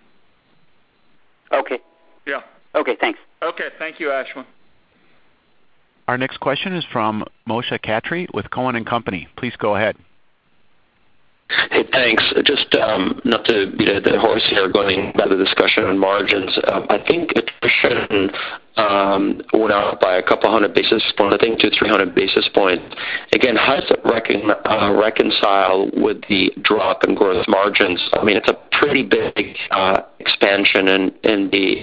Okay. Yeah. Okay, thanks. Okay, thank you, Ashwin. Our next question is from Moshe Katri with Cohen and Company. Please go ahead. Hey, thanks. Just not to beat a dead horse here, going by the discussion on margins. I think attrition went up by a couple hundred basis points, I think 200-300 basis points. Again, how does it reconcile with the drop in gross margins? I mean, it's a pretty big expansion in the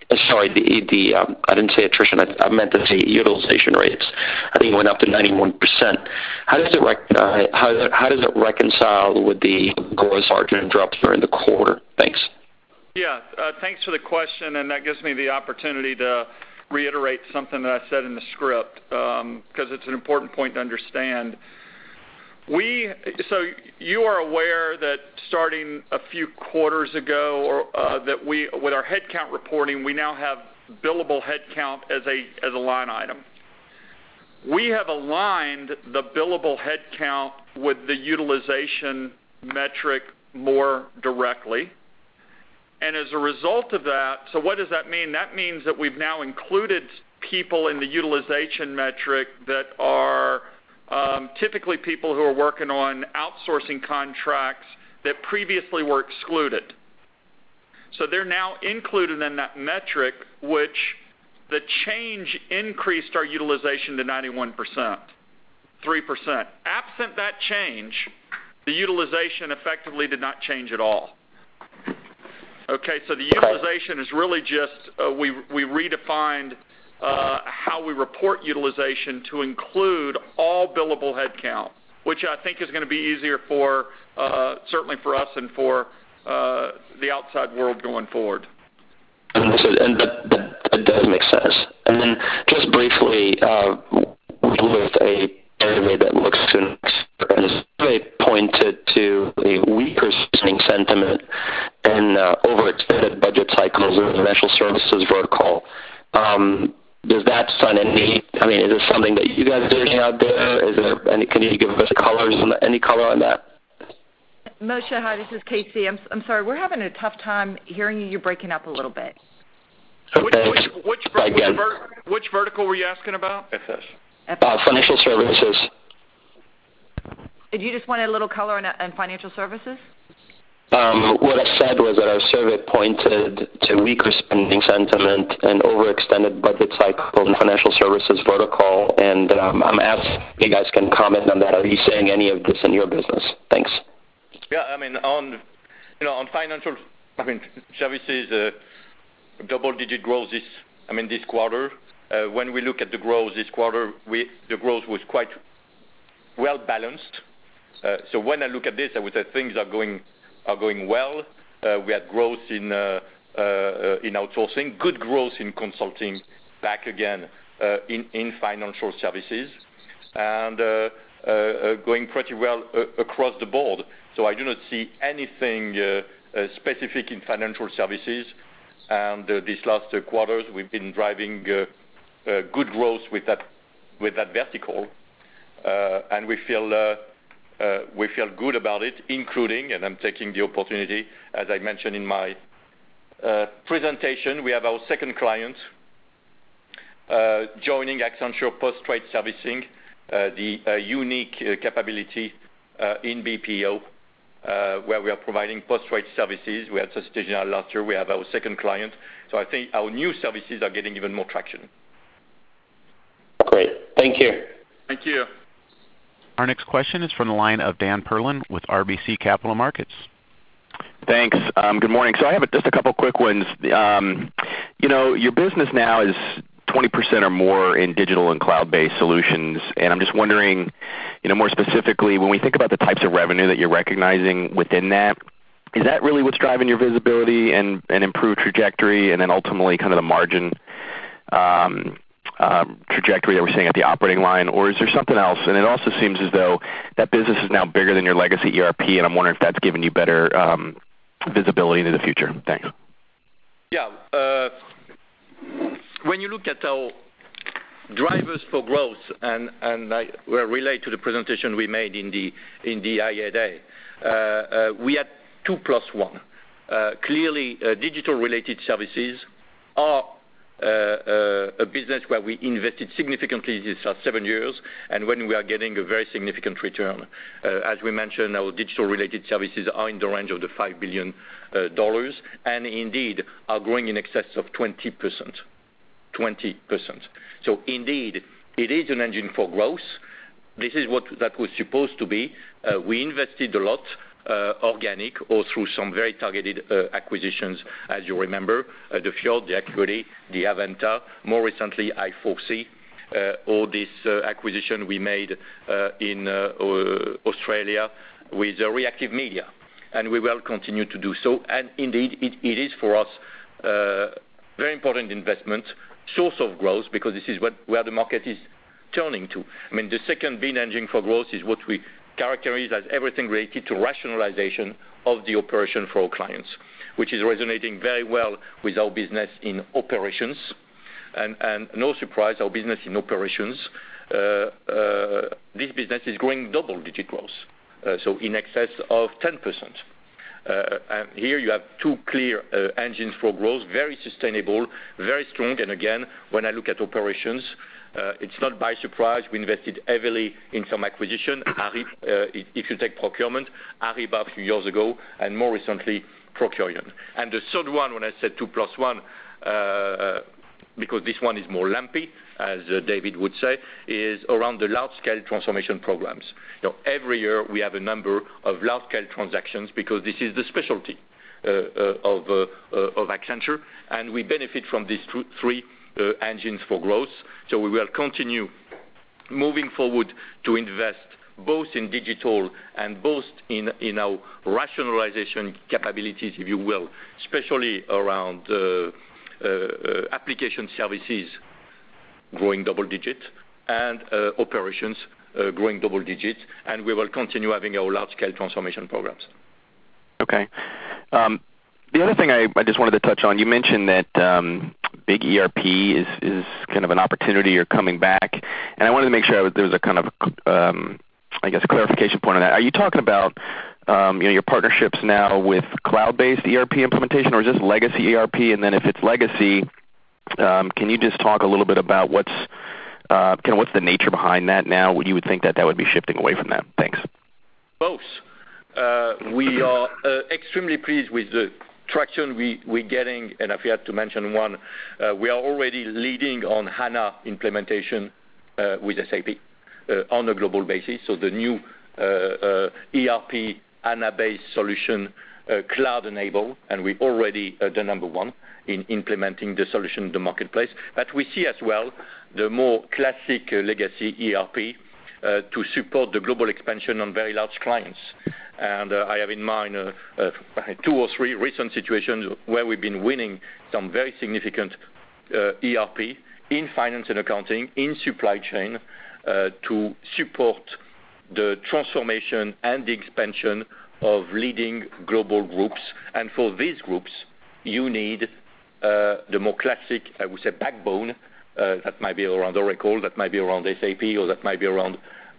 I didn't say attrition. I meant to say utilization rates. I think it went up to 91%. How does it reconcile with the gross margin drop during the quarter? Thanks. Yeah, thanks for the question, and that gives me the opportunity to reiterate something that I said in the script because it's an important point to understand. So you are aware that starting a few quarters ago, that with our headcount reporting, we now have billable headcount as a line item. We have aligned the billable headcount with the utilization metric more directly. And as a result of that, so what does that mean? That means that we've now included people in the utilization metric that are typically people who are working on outsourcing contracts that previously were excluded. So they're now included in that metric, which the change increased our utilization to 91%, 3%. Absent that change, the utilization effectively did not change at all. Okay, so the utilization is really just, we redefined how we report utilization to include all billable headcount, which I think is going to be easier for, certainly for us and for the outside world going forward. And that does make sense. And then just briefly, with a survey that looks to and they pointed to a weaker spending sentiment and overextended budget cycles in the financial services vertical. Does that sign any? I mean, is this something that you guys are doing out there? Is there any? Can you give us any color on that? Moshe, hi, this is Casey. I'm sorry, we're having a tough time hearing you. You're breaking up a little bit. Okay. Which vertical were you asking about? FS. Financial services. Did you just want a little color on financial services? What I said was that our survey pointed to weaker spending sentiment and overextended budget cycle in the financial services vertical, and I'm asking if you guys can comment on that. Are you seeing any of this in your business? Thanks. Yeah, I mean, on financial, services, double-digit growth this quarter. When we look at the growth this quarter, the growth was quite well balanced. So when I look at this, I would say things are going well. We had growth in outsourcing, good growth in consulting, back again in financial services, and going pretty well across the board. So I do not see anything specific in financial services. And these last quarters, we've been driving good growth with that vertical, and we feel good about it, including, and I'm taking the opportunity, as I mentioned in my presentation, we have our second client joining Accenture Post-Trade Servicing, the unique capability in BPO, where we are providing post-trade services. We had Société Générale last year. We have our second client. So I think our new services are getting even more traction. Great. Thank you. Thank you. Our next question is from the line of Dan Perlin with RBC Capital Markets. Thanks. Good morning. So I have just a couple quick ones. Your business now is 20% or more in digital and cloud-based solutions, and I'm just wondering, more specifically, when we think about the types of revenue that you're recognizing within that, is that really what's driving your visibility and improved trajectory, and then ultimately kind of the margin trajectory that we're seeing at the operating line, or is there something else? And it also seems as though that business is now bigger than your legacy ERP, and I'm wondering if that's given you better visibility into the future. Thanks. Yeah. When you look at our drivers for growth, and I will relate to the presentation we made in the IA Day, we had 2+1. Clearly, digital-related services are a business where we invested significantly these last 7 years, and when we are getting a very significant return. As we mentioned, our digital-related services are in the range of the $5 billion, and indeed are growing in excess of 20%. 20%. So indeed, it is an engine for growth. This is what that was supposed to be. We invested a lot, organic or through some very targeted acquisitions, as you remember, the Fjord, the Acuity, the Aventa, more recently I4C, or this acquisition we made in Australia with Reactive Media, and we will continue to do so. And indeed, it is for us very important investment, source of growth, because this is where the market is turning to. I mean, the second big engine for growth is what we characterize as everything related to rationalization of the operation for our clients, which is resonating very well with our business in operations. And no surprise, our business in operations, this business is growing double-digit growth, so in excess of 10%. And here you have two clear engines for growth, very sustainable, very strong. And again, when I look at operations, it's not by surprise. We invested heavily in some acquisition. If you take procurement, Ariba a few years ago, and more recently, Procurian. And the third one, when I said 2 plus 1, because this one is more lumpy, as David would say, is around the large-scale transformation programs. Every year we have a number of large-scale transactions because this is the specialty of Accenture, and we benefit from these three engines for growth. So we will continue moving forward to invest both in digital and both in our rationalization capabilities, if you will, especially around application services growing double digit and operations growing double digit, and we will continue having our large-scale transformation programs. Okay. The other thing I just wanted to touch on, you mentioned that big ERP is kind of an opportunity or coming back, and I wanted to make sure there was a kind of, I guess, clarification point on that. Are you talking about your partnerships now with cloud-based ERP implementation, or is this legacy ERP? And then if it's legacy, can you just talk a little bit about what's the nature behind that now? You would think that would be shifting away from that. Thanks. Both. We are extremely pleased with the traction we're getting, and if I had to mention one, we are already leading on HANA implementation with SAP on a global basis. So the new ERP HANA-based solution, cloud-enabled, and we're already the number one in implementing the solution in the marketplace. But we see as well the more classic legacy ERP to support the global expansion on very large clients. And I have in mind 2 or 3 recent situations where we've been winning some very significant ERP in finance and accounting, in supply chain, to support the transformation and the expansion of leading global groups. And for these groups, you need the more classic, I would say, backbone. That might be around Oracle, that might be around SAP, or that might be around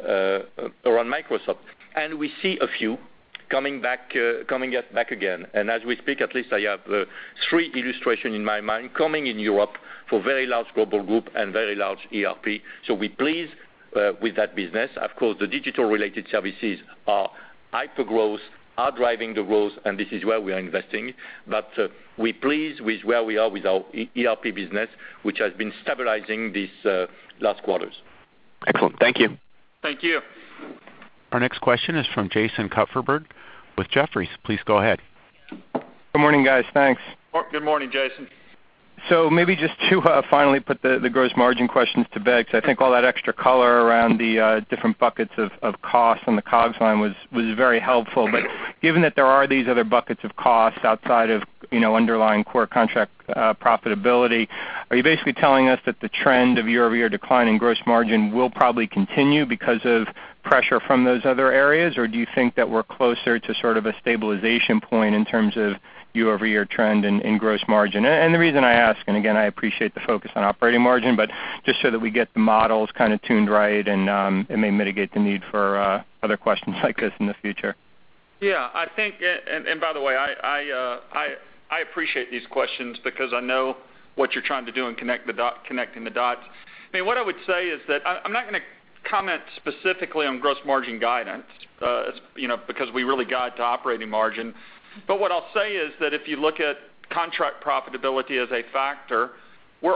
Microsoft. And we see a few coming back again. And as we speak, at least I have 3 illustrations in my mind coming in Europe for very large global group and very large ERP. So we're pleased with that business. Of course, the digital-related services are hyper-growth, are driving the growth, and this is where we are investing. But we're pleased with where we are with our ERP business, which has been stabilizing these last quarters. Excellent. Thank you. Thank you. Our next question is from Jason Kupferberg with Jefferies. Please go ahead. Good morning, guys. Thanks. Good morning, Jason. So maybe just to finally put the gross margin questions to bed, because I think all that extra color around the different buckets of costs on the COGS line was very helpful. But given that there are these other buckets of costs outside of underlying core contract profitability, are you basically telling us that the trend of year-over-year decline in gross margin will probably continue because of pressure from those other areas, or do you think that we're closer to sort of a stabilization point in terms of year-over-year trend in gross margin? And the reason I ask, and again, I appreciate the focus on operating margin, but just so that we get the models kind of tuned right, and it may mitigate the need for other questions like this in the future. Yeah, I think, and by the way, I appreciate these questions because I know what you're trying to do and connecting the dots. I mean, what I would say is that I'm not going to comment specifically on gross margin guidance, because we really guide to operating margin. But what I'll say is that if you look at contract profitability as a factor, we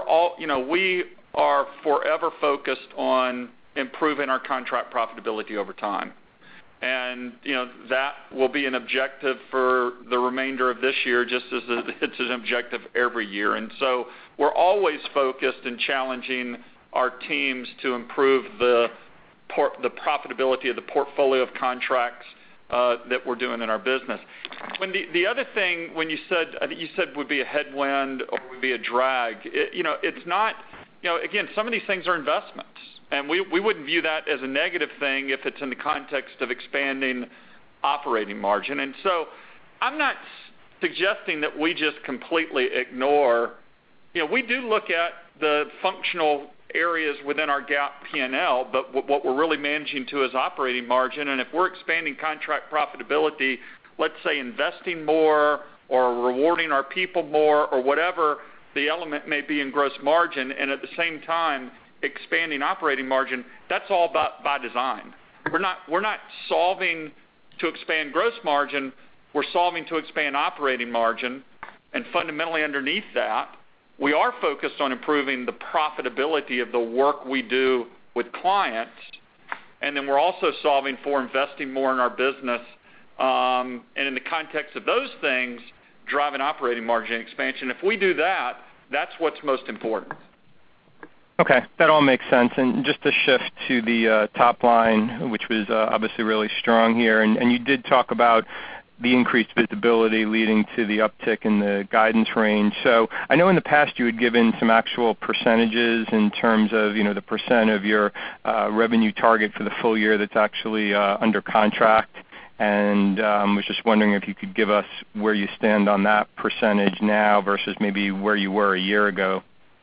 are forever focused on improving our contract profitability over time. And, that will be an objective for the remainder of this year, just as it's an objective every year. And so we're always focused and challenging our teams to improve the profitability of the portfolio of contracts that we're doing in our business. When the other thing, when you said, I think you said would be a headwind or would be a drag, it's not, again, some of these things are investments. And we wouldn't view that as a negative thing if it's in the context of expanding operating margin. And so I'm not suggesting that we just completely ignore, we do look at the functional areas within our GAAP P&L, but what we're really managing to is operating margin. And if we're expanding contract profitability, let's say investing more or rewarding our people more or whatever the element may be in gross margin, and at the same time expanding operating margin, that's all by design. We're not solving to expand gross margin, we're solving to expand operating margin, and fundamentally underneath that, we are focused on improving the profitability of the work we do with clients, and then we're also solving for investing more in our business, and in the context of those things, driving operating margin expansion. If we do that, that's what's most important. Okay, that all makes sense. And just to shift to the top line, which was obviously really strong here, and you did talk about the increased visibility leading to the uptick in the guidance range. So I know in the past you had given some actual percentages in terms of, the percent of your revenue target for the full year that's actually under contract. And was just wondering if you could give us where you stand on that percentage now versus maybe where you were a year ago.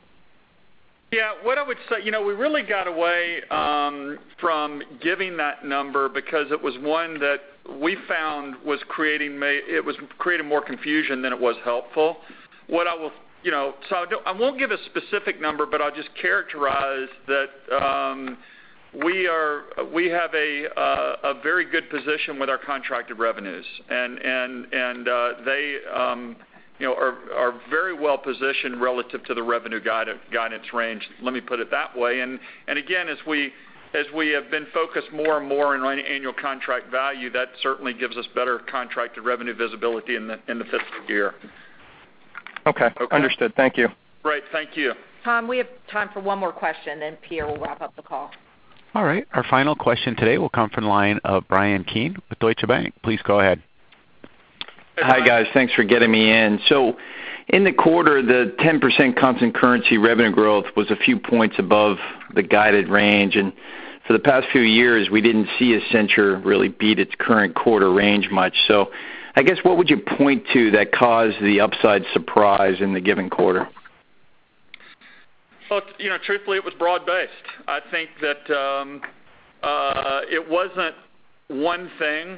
Yeah, what I would say, we really got away from giving that number because it was one that we found was creating more confusion than it was helpful. What I will, I won't give a specific number, but I'll just characterize that we have a very good position with our contracted revenues, and they are very well positioned relative to the revenue guidance range. Let me put it that way. And again, as we have been focused more and more on annual contract value, that certainly gives us better contracted revenue visibility in the fiscal year. Okay, understood. Thank you. Great, thank you. Tom, we have time for one more question, then Pierre will wrap up the call. All right, our final question today will come from the line of Bryan Keane with Deutsche Bank. Please go ahead. Hi, guys. Thanks for getting me in. So in the quarter, the 10% constant currency revenue growth was a few points above the guided range. And for the past few years, we didn't see Accenture really beat its current quarter range much. So I guess what would you point to that caused the upside surprise in the given quarter? Well, truthfully, it was broad-based. I think that it wasn't one thing.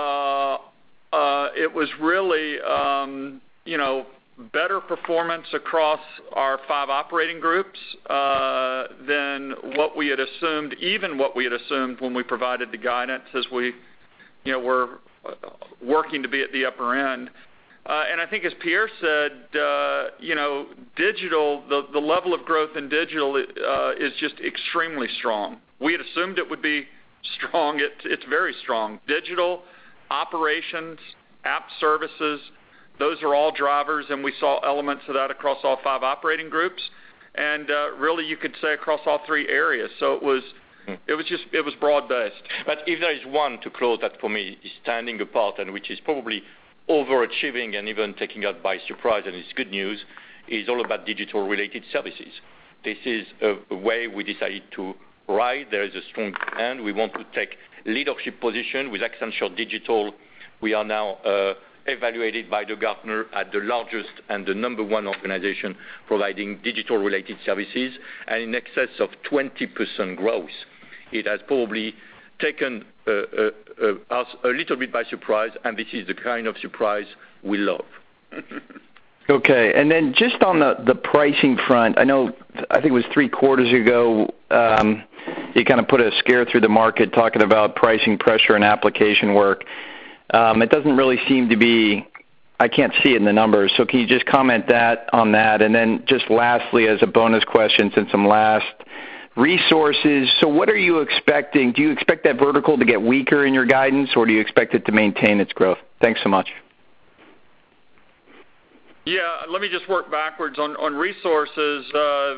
It was really, better performance across our 5 operating groups than what we had assumed, even what we had assumed when we provided the guidance as we, were working to be at the upper end. And I think as Pierre said, digital, the level of growth in digital is just extremely strong. We had assumed it would be strong. It's very strong. Digital, operations, app services, those are all drivers, and we saw elements of that across all 5 operating groups, and really you could say across all 3 areas. So it was broad-based. But if there is one to close that for me is standing apart and which is probably overachieving and even taking us by surprise, and it's good news, is all about digital-related services. This is a way we decided to ride. There is a strong demand. We want to take leadership position with Accenture Digital. We are now evaluated by the Gartner as the largest and the number 1 organization providing digital-related services, and in excess of 20% growth. It has probably taken us a little bit by surprise, and this is the kind of surprise we love. Okay. And then just on the pricing front, I think it was 3 quarters ago, you kind of put a scare through the market talking about pricing pressure and application work. It doesn't really seem to be, I can't see it in the numbers. So can you just comment on that? And then just lastly, as a bonus question, since I'm last, resources. So what are you expecting? Do you expect that vertical to get weaker in your guidance, or do you expect it to maintain its growth? Thanks so much. Yeah, let me just work backwards on resources.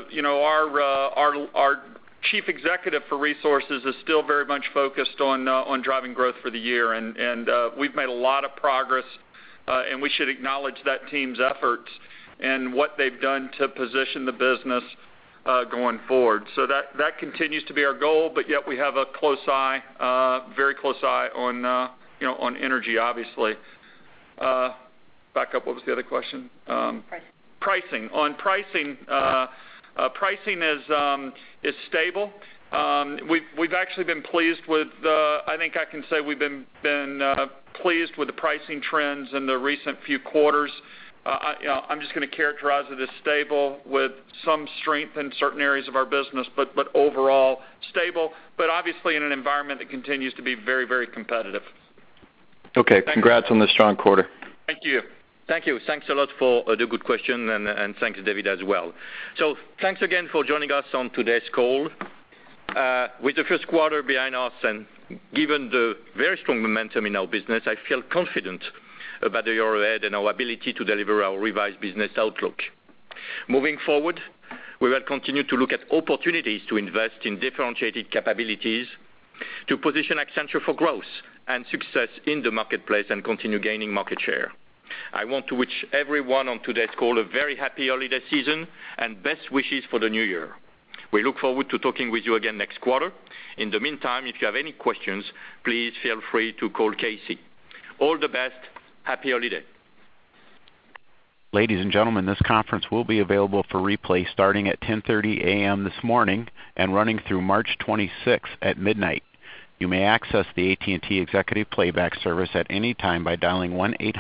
Our chief executive for resources is still very much focused on driving growth for the year, and we've made a lot of progress, and we should acknowledge that team's efforts and what they've done to position the business going forward. So that continues to be our goal, but yet we have a close eye, very close eye on energy, obviously. Back up. What was the other question? Pricing. On pricing, pricing is stable. We've actually been pleased with. I think I can say we've been pleased with the pricing trends in the recent few quarters. I'm just going to characterize it as stable with some strength in certain areas of our business, but overall stable. But obviously in an environment that continues to be very, very competitive. Okay. Congrats on the strong quarter. Thank you. Thank you. Thanks a lot for the good question, and thanks, David, as well. So thanks again for joining us on today's call. With the first quarter behind us and given the very strong momentum in our business, I feel confident about the year ahead and our ability to deliver our revised business outlook. Moving forward, we will continue to look at opportunities to invest in differentiated capabilities to position Accenture for growth and success in the marketplace and continue gaining market share. I want to wish everyone on today's call a very happy holiday season and best wishes for the new year. We look forward to talking with you again next quarter. In the meantime, if you have any questions, please feel free to call Casey. All the best. Happy holiday. Ladies and gentlemen, this conference will be available for replay starting at 10:30 a.m. this morning and running through March 26th at midnight. You may access the AT&T Executive Playback Service at any time by dialing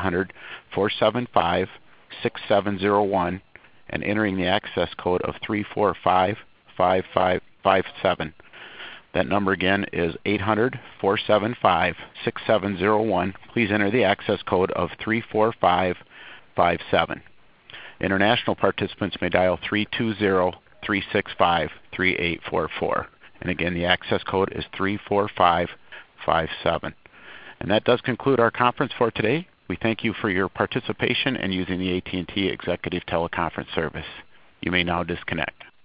1-800-475-6701 and entering the access code of 3455557. That number again is 800-475-6701. Please enter the access code of 34557. International participants may dial 320-365-3844. And again, the access code is 34557. And that does conclude our conference for today. We thank you for your participation and using the AT&T Executive Teleconference Service. You may now disconnect.